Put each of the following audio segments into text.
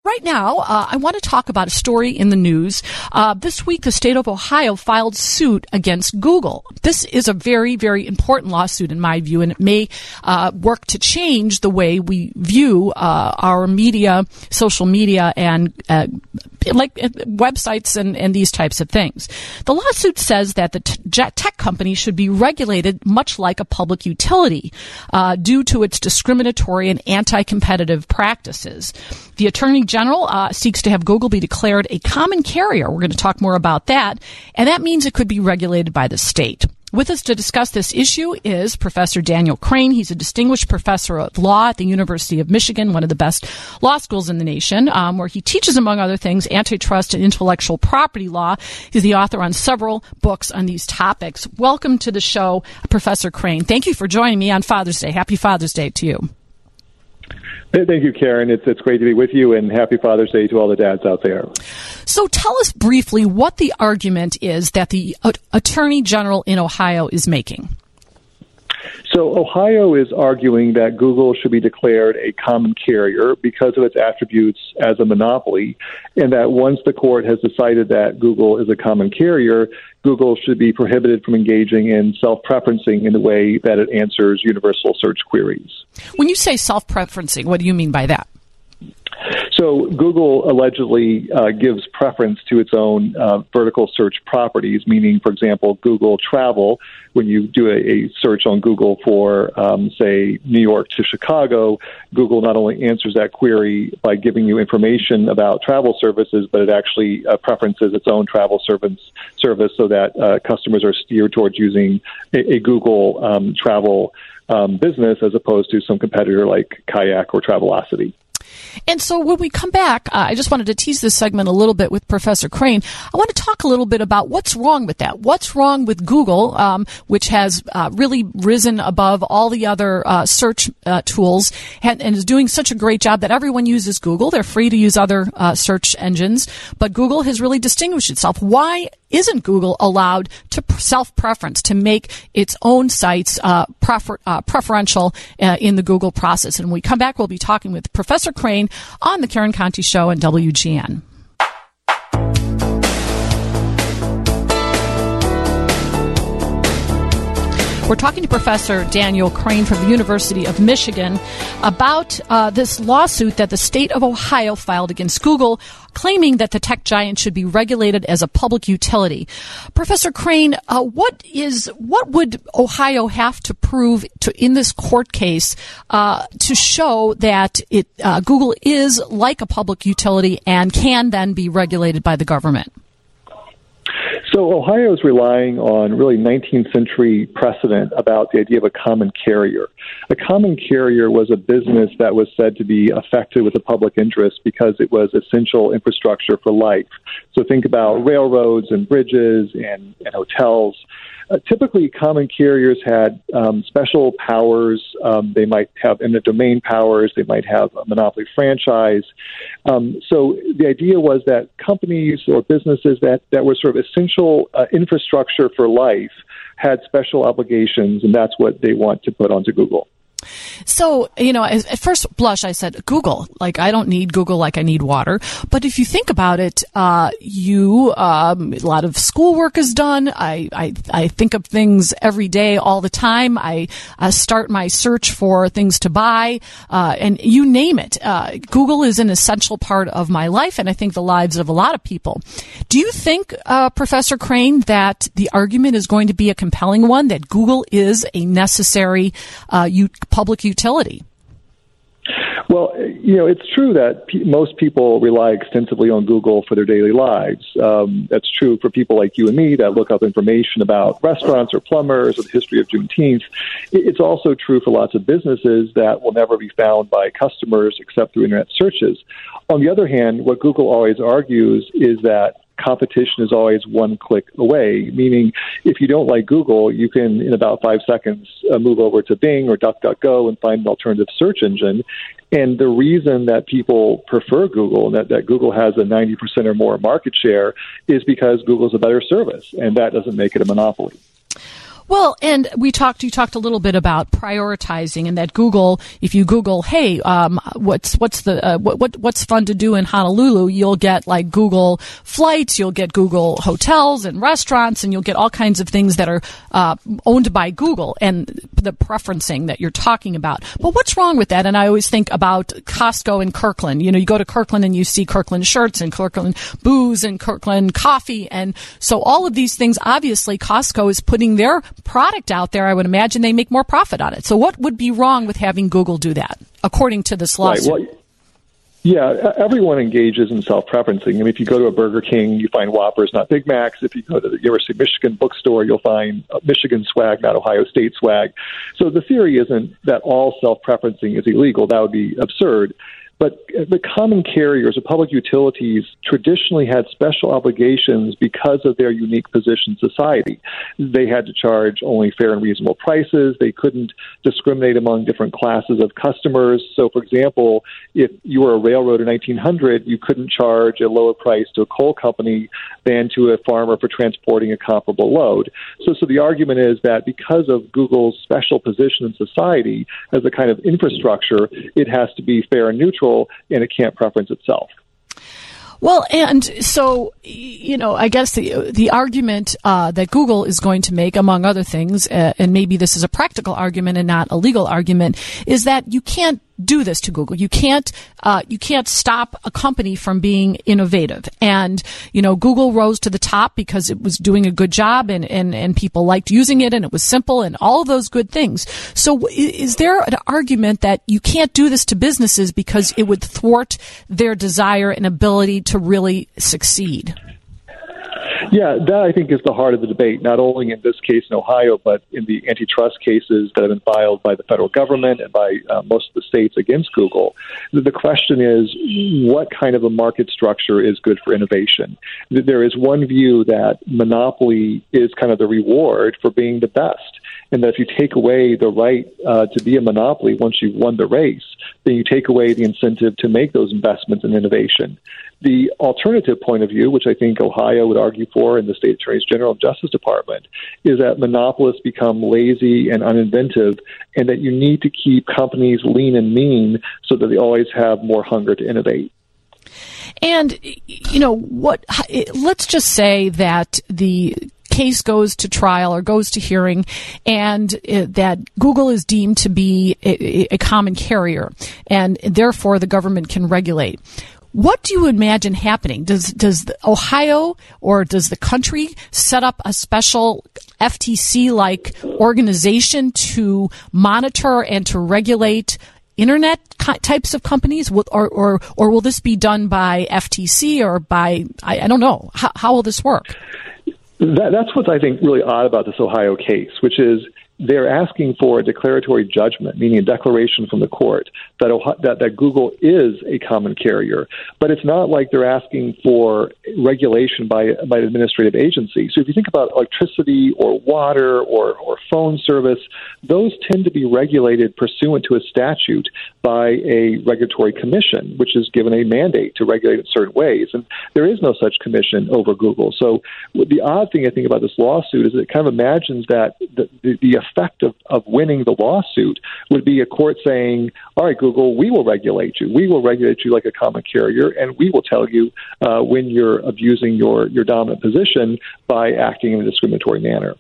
right now, I want to talk about a story in the news. This week, the state of Ohio filed suit against Google. This is a very, very important lawsuit in my view, and it may work to change the way we view our media, social media, and like websites and these types of things. The lawsuit says that the tech company should be regulated much like a public utility due to its discriminatory and anti-competitive practices. The Attorney General seeks to have Google be declared a common carrier. We're going to talk more about that, and that means it could be regulated by the state. With us to discuss this issue is Professor Daniel Crane. He's a distinguished professor of law at the University of Michigan, one of the best law schools in the nation, where he teaches, among other things, antitrust and intellectual property law. He's the author on several books on these topics. Welcome to the show, Professor Crane. Thank you for joining me on Father's Day. Happy Father's Day to you. Thank you, Karen. It's great to be with you, and happy Father's Day to all the dads out there. So tell us briefly what the argument is that the Attorney General in Ohio is making. So Ohio is arguing that Google should be declared a common carrier because of its attributes as a monopoly, and that once the court has decided that Google is a common carrier, Google should be prohibited from engaging in self-preferencing in the way that it answers universal search queries. When you say self-preferencing, what do you mean by that? So Google allegedly gives preference to its own vertical search properties, meaning, for example, Google Travel. When you do a search on Google for, say, New York to Chicago, Google not only answers that query by giving you information about travel services, but it actually preferences its own travel service so that customers are steered towards using a Google travel business as opposed to some competitor like Kayak or Travelocity. And so when we come back, I just wanted to tease this segment a little bit with Professor Crane. I want to talk a little bit about what's wrong with that. What's wrong with Google, which has really risen above all the other search tools and is doing such a great job that everyone uses Google. They're free to use other search engines, but Google has really distinguished itself. Why isn't Google allowed to self-preference, to make its own sites preferential in the Google process? And when we come back, we'll be talking with Professor Crane on the Karen Conti Show and WGN. We're talking to Professor Daniel Crane from the University of Michigan about this lawsuit that the state of Ohio filed against Google, claiming that the tech giant should be regulated as a public utility. Professor Crane, what would Ohio have to prove in this court case to show that Google is like a public utility and can then be regulated by the government? So Ohio is relying on really 19th century precedent about the idea of a common carrier. A common carrier was a business that was said to be affected with the public interest because it was essential infrastructure for life. So think about railroads and bridges and hotels. Typically, common carriers had special powers. They might have eminent domain powers. They might have a monopoly franchise. So the idea was that companies or businesses that were sort of essential infrastructure for life had special obligations, and that's what they want to put onto Google. So, at first blush, I said, Google, like I don't need Google like I need water. But if you think about it, a lot of schoolwork is done. I think of things every day, all the time. I start my search for things to buy, and you name it. Google is an essential part of my life, and I think the lives of a lot of people. Do you think, Professor Crane, that the argument is going to be a compelling one, that Google is a necessary public utility? Well, it's true that most people rely extensively on Google for their daily lives. That's true for people like you and me that look up information about restaurants or plumbers or the history of Juneteenth. It's also true for lots of businesses that will never be found by customers except through internet searches. On the other hand, what Google always argues is that competition is always one click away, meaning if you don't like Google, you can, in about 5 seconds, move over to Bing or DuckDuckGo and find an alternative search engine. And the reason that people prefer Google and that Google has a 90% or more market share is because Google's a better service, and that doesn't make it a monopoly. Well, and you talked a little bit about prioritizing, and that Google, if you Google, hey, what's fun to do in Honolulu, you'll get like Google flights, you'll get Google hotels and restaurants, and you'll get all kinds of things that are owned by Google, and the preferencing that you're talking about. But what's wrong with that? And I always think about Costco and Kirkland. You go to Kirkland and you see Kirkland shirts and Kirkland booze and Kirkland coffee, and so all of these things, obviously Costco is putting their product out there. I would imagine they make more profit on it. So what would be wrong with having Google do that, according to this lawsuit? Right. Well, yeah, everyone engages in self-preferencing. I mean, if you go to a Burger King, you find Whoppers, not Big Macs. If you go to the University of Michigan bookstore, you'll find Michigan swag, not Ohio State swag. So the theory isn't that all self-preferencing is illegal. That would be absurd. But the common carriers or public utilities traditionally had special obligations because of their unique position in society. They had to charge only fair and reasonable prices. They couldn't discriminate among different classes of customers. So, for example, if you were a railroad in 1900, you couldn't charge a lower price to a coal company than to a farmer for transporting a comparable load. So the argument is that because of Google's special position in society as a kind of infrastructure, it has to be fair and neutral, and it can't preference itself. Well, and so, I guess the argument that Google is going to make, among other things, and maybe this is a practical argument and not a legal argument, is that you can't do this to Google. You can't stop a company from being innovative. And, Google rose to the top because it was doing a good job and people liked using it and it was simple and all of those good things. So is there an argument that you can't do this to businesses because it would thwart their desire and ability to really succeed? Yeah, that I think is the heart of the debate, not only in this case in Ohio, but in the antitrust cases that have been filed by the federal government and by most of the states against Google. The question is, what kind of a market structure is good for innovation? There is one view that monopoly is kind of the reward for being the best, and that if you take away the right to be a monopoly once you've won the race, then you take away the incentive to make those investments in innovation. The alternative point of view, which I think Ohio would argue for in the state attorneys general and Justice Department, is that monopolists become lazy and uninventive, and that you need to keep companies lean and mean so that they always have more hunger to innovate. And, let's just say that the case goes to trial or goes to hearing, and that Google is deemed to be a common carrier, and therefore the government can regulate. What do you imagine happening? Does Ohio or does the country set up a special FTC-like organization to monitor and to regulate internet types of companies, or will this be done by FTC or by, I don't know. How will this work? That's what I think really odd about this Ohio case, which is they're asking for a declaratory judgment, meaning a declaration from the court that Google is a common carrier. But it's not like they're asking for regulation by an administrative agency. So if you think about electricity or water or phone service, those tend to be regulated pursuant to a statute by a regulatory commission, which is given a mandate to regulate in certain ways. And there is no such commission over Google. So the odd thing I think about this lawsuit is it kind of imagines that the effect of winning the lawsuit would be a court saying, all right, Google, we will regulate you. We will regulate you like a common carrier, and we will tell you when you're abusing your dominant position by acting in a discriminatory manner.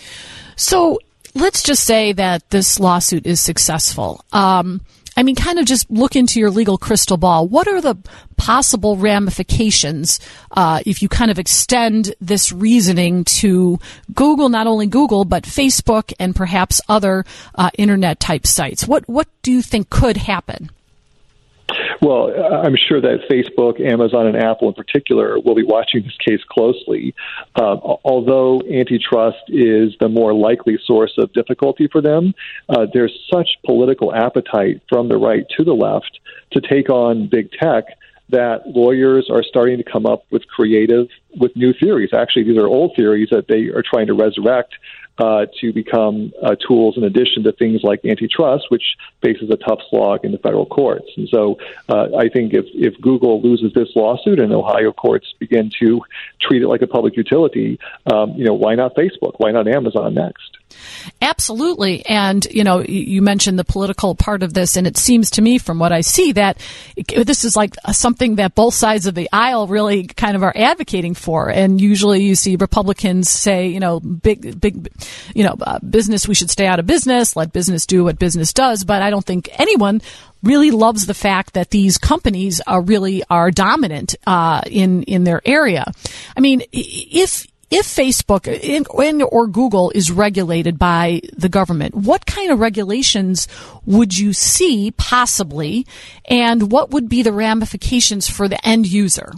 So let's just say that this lawsuit is successful. Kind of just look into your legal crystal ball. What are the possible ramifications if you kind of extend this reasoning to Google, not only Google, but Facebook and perhaps other internet-type sites? What do you think could happen? Well, I'm sure that Facebook, Amazon, and Apple in particular will be watching this case closely. Although antitrust is the more likely source of difficulty for them, there's such political appetite from the right to the left to take on big tech that lawyers are starting to come up with new theories. Actually, these are old theories that they are trying to resurrect to become tools in addition to things like antitrust, which faces a tough slog in the federal courts. And so I think if Google loses this lawsuit and Ohio courts begin to treat it like a public utility, why not Facebook? Why not Amazon next? Absolutely. And, you mentioned the political part of this, and it seems to me from what I see that this is like something that both sides of the aisle really kind of are advocating for. And usually you see Republicans say, big, business, we should stay out of business, let business do what business does. But I don't think anyone really loves the fact that these companies are dominant in their area. I mean, if Facebook or Google is regulated by the government, what kind of regulations would you see possibly, and what would be the ramifications for the end user?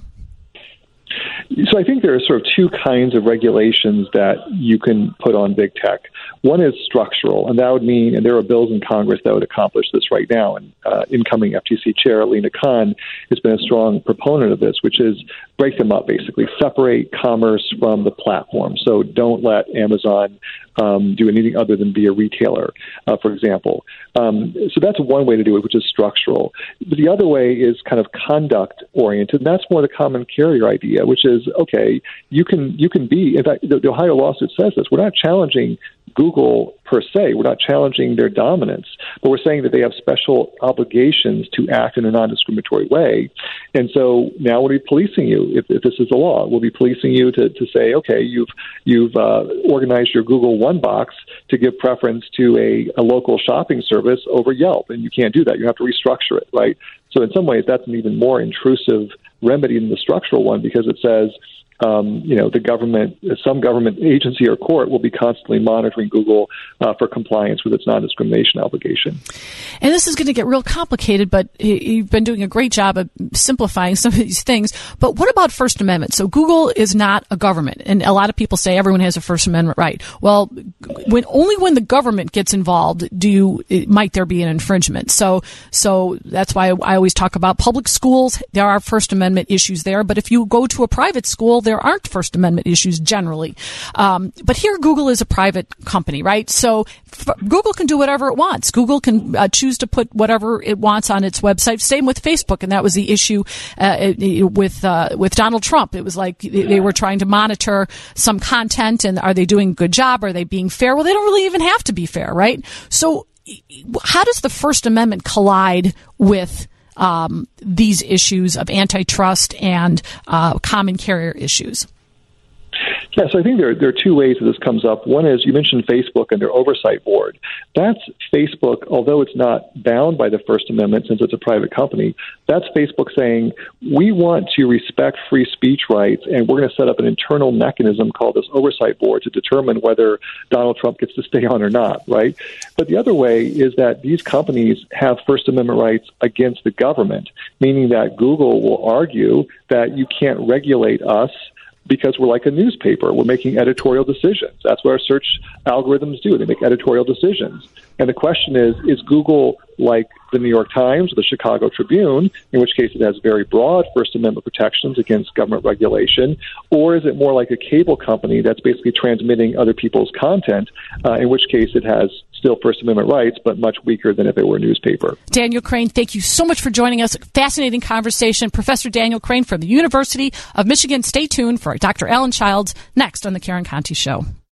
So I think there are sort of two kinds of regulations that you can put on big tech. One is structural, and that would mean, and there are bills in Congress that would accomplish this right now, and incoming FTC Chair Lina Khan has been a strong proponent of this, which is break them up, basically. Separate commerce from the platform. So don't let Amazon do anything other than be a retailer, for example. So that's one way to do it, which is structural. But the other way is kind of conduct-oriented, and that's more the common carrier idea, which is, okay, you can be, in fact, the Ohio lawsuit says this, we're not challenging Google per se. We're not challenging their dominance, but we're saying that they have special obligations to act in a non-discriminatory way. And so now we'll be policing you if this is the law. We'll be policing you to say, okay, you've organized your Google One box to give preference to a local shopping service over Yelp, and you can't do that. You have to restructure it, right? So in some ways, that's an even more intrusive remedy than the structural one, because it says, the government, some government agency or court will be constantly monitoring Google for compliance with its non-discrimination obligation. And this is going to get real complicated, but you've been doing a great job of simplifying some of these things. But what about First Amendment? So Google is not a government, and a lot of people say everyone has a First Amendment right. Well, only when the government gets involved might there be an infringement. So that's why I always talk about public schools. There are First Amendment issues there, but if you go to a private school, there aren't First Amendment issues generally. But here Google is a private company, right? So Google can do whatever it wants. Google can choose to put whatever it wants on its website. Same with Facebook, and that was the issue with Donald Trump. It was like they were trying to monitor some content, and are they doing a good job? Are they being fair? Well, they don't really even have to be fair, right? So how does the First Amendment collide with these issues of antitrust and common carrier issues? Yeah, so I think there are two ways that this comes up. One is, you mentioned Facebook and their oversight board. That's Facebook, although it's not bound by the First Amendment since it's a private company, that's Facebook saying, we want to respect free speech rights, and we're going to set up an internal mechanism called this oversight board to determine whether Donald Trump gets to stay on or not, right? But the other way is that these companies have First Amendment rights against the government, meaning that Google will argue that you can't regulate us because we're like a newspaper. We're making editorial decisions. That's what our search algorithms do. They make editorial decisions. And the question is Google like the New York Times or the Chicago Tribune, in which case it has very broad First Amendment protections against government regulation, or is it more like a cable company that's basically transmitting other people's content, in which case it has still First Amendment rights, but much weaker than if it were a newspaper. Daniel Crane, thank you so much for joining us. Fascinating conversation. Professor Daniel Crane from the University of Michigan. Stay tuned for Dr. Alan Childs next on The Karen Conte Show.